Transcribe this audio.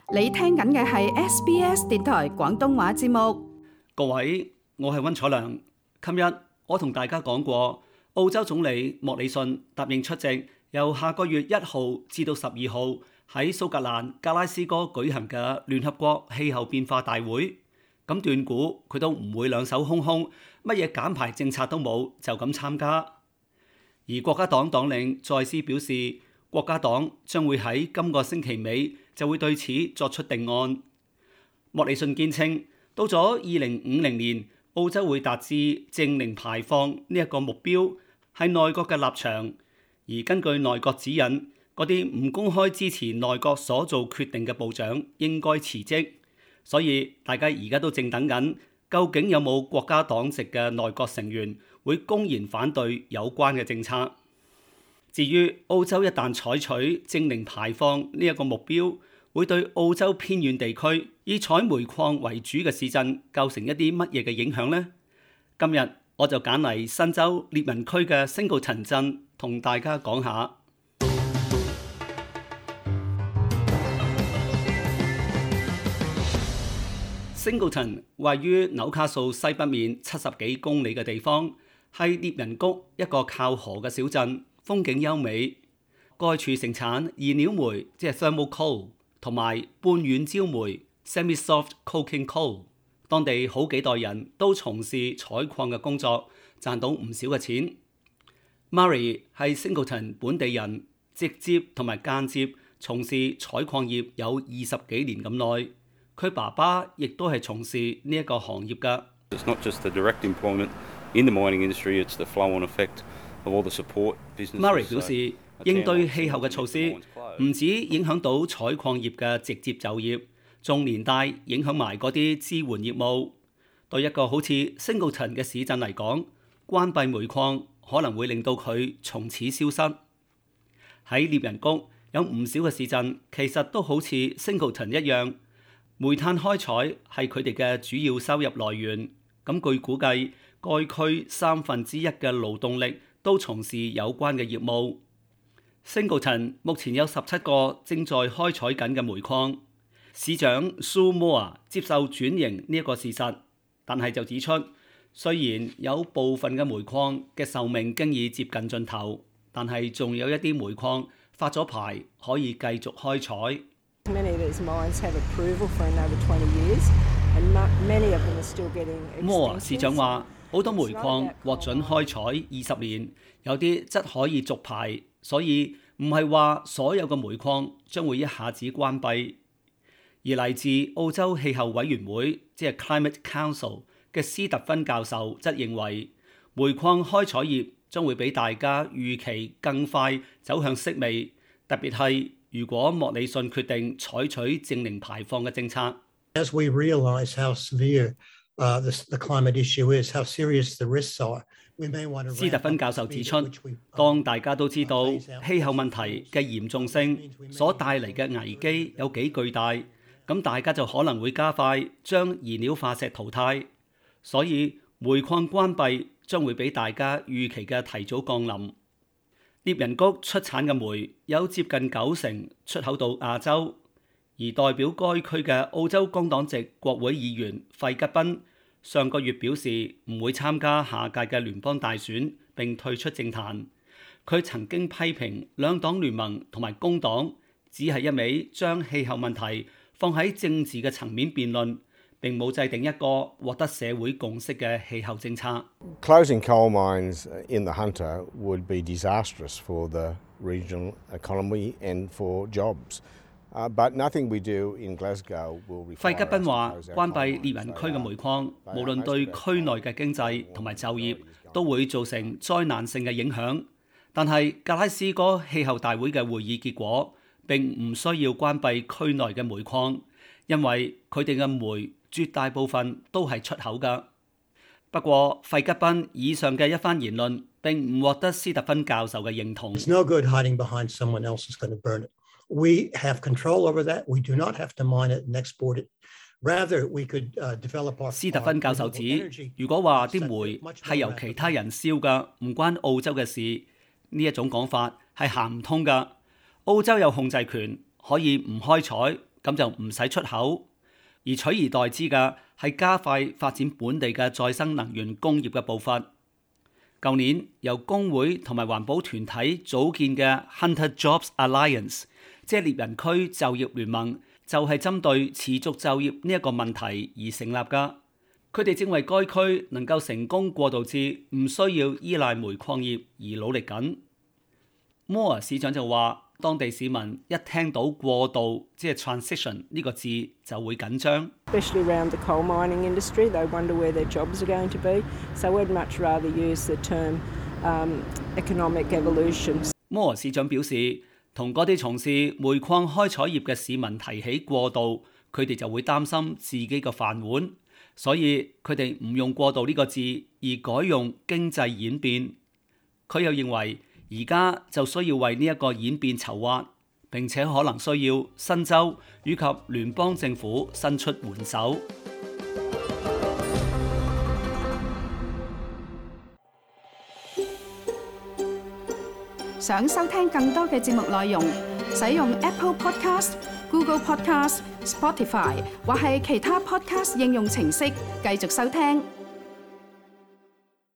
你聽緊嘅係 SBS 電台廣東話節目。 各位，我係溫楚良。琴日我同大家講過，澳洲總理莫里遜答應出席由下個月1號至到12號喺蘇格蘭格拉斯哥舉行嘅聯合國氣候變化大會。咁斷估佢都唔會兩手空空，乜嘢減排政策都冇，就咁參加。而國家黨黨領再斯表示，國家黨將會喺今個星期尾就會對此作出定案。莫里遜堅稱，到咗2050年，澳洲會達至淨零排放呢一個目標，係內閣嘅立場。而根據內閣指引，嗰啲唔公開支持內閣所做決定嘅部長應該辭職。所以大家而家都正等緊，究竟有冇國家黨籍嘅內閣成員會公然反對有關嘅政策？至於澳洲一旦採取淨零排放呢一個目標，會對澳洲偏遠地區以採煤礦為主嘅市鎮構成一啲乜嘢嘅影響呢？今日我就揀嚟新州列文區嘅Singleton鎮同大家講下。Singleton 位於紐卡素西北面70幾公里嘅地方，係列文谷一個靠河嘅小鎮，風景優美。該處盛產燃料煤，即係 thermal coal， 同埋半軟焦煤 semi-soft coking coal。當地好幾代人都從事採礦嘅工作，賺到唔少嘅錢。Murray 係 Singleton 本地人，直接同埋間接從事採礦業有20幾年咁耐。佢爸爸亦都係從事呢一個行業㗎。Murray 表示，應對氣候嘅措施唔止影響到採礦業嘅直接就業，仲連帶影響埋嗰啲支援業務。對一個好似 Singleton 嘅市鎮嚟講，關閉煤礦可能會令到佢從此消失。喺列文谷有唔少嘅市鎮，其實都好似 Singleton 一樣。煤炭開採係佢哋嘅主要收入來源，咁據估計，該區1/3嘅勞動力都從事有關嘅業務。Singleton 目前有17個正在開採緊嘅煤礦。市長 Sue Moore 接受轉型呢一個事實，但係就指出，雖然有部分嘅煤礦嘅壽命經已接近盡頭，但係仲有一啲煤礦發咗牌可以繼續開採。摩市長話，好多煤礦獲准開採20年，有啲則可以續牌，所以唔係話所有嘅煤礦將會一下子關閉。而嚟自澳洲氣候委員會，即係 Climate Council 嘅斯特芬教授則認為，煤礦開採業將會比大家預期更快走向式微，特別係如果莫里遜決定採取淨零排放嘅政策。 As we realize how severe the climate issue is, how serious the risks are, we may want to. 斯特芬教授指出，當大家都知道氣候問題嘅嚴重性所帶嚟嘅危機有幾巨大，咁大家就可能會加快將燃料化石淘汰，所以煤礦關閉將會比大家預期嘅提早降臨。列文谷出產嘅煤有接近90%出口到亞洲，而代表該區嘅澳洲工黨籍國會議員費吉賓上個月表示唔會參加下屆嘅聯邦大選並退出政壇。佢曾經批評兩黨聯盟同埋工黨只係一味將氣候問題放喺政治嘅層面辯論，並冇制定一個獲得社會共識嘅氣候政策。 Closing coal mines in the Hunter would be disastrous for the regional economy and for jobs. But nothing we do in Glasgow will require. 費吉賓話：關閉列文區嘅煤礦，無論對區內嘅經濟同埋就業都會造成災難性嘅影響。但係格拉斯哥氣候大會嘅會議結果並唔需要關閉區內嘅煤礦，因為佢哋嘅煤絕大部分都係出口㗎。不過費吉賓以上嘅一番言論並唔獲得斯特芬教授嘅認同。 It's no good hiding behind someone else is going to burn it. We have control over that. We do not have to mine it and export it. Rather, we could develop our. 斯特芬教授指，如果話啲煤係由其他人燒㗎，唔關澳洲嘅事，呢一種講法係行唔通㗎。澳洲有控制權，可以唔開採， 咁就唔使出口，而取而代之嘅係加快發展本地嘅再生能源工業嘅步伐。舊年由工會同埋環保團體組建嘅 Hunter Jobs Alliance， 即係獵人區就業聯盟，就係針對持續就業呢一個問題而成立㗎。佢哋正為該區能夠成功過渡至唔需要依賴煤礦業而努力緊。摩爾市長就話，當地市民一聽到過渡即係 transition 呢個字就會緊張。 Especially around the coal mining industry, they wonder where their jobs are going to be. So we'd much rather use the term economic evolution. 摩爾市長表示，同嗰啲從事煤礦開採業嘅市民提起過渡，佢哋就會擔心自己嘅飯碗，所以佢哋唔用過渡呢個字，而改用經濟演變。佢又認為，而家就需要為呢一個演變籌劃，並且可能需要新州以及聯邦政府伸出援手。 想收聽更多嘅節目內容，使用 Apple Podcast、Google Podcast、Spotify 或係其他 Podcast 應用程式繼續收聽。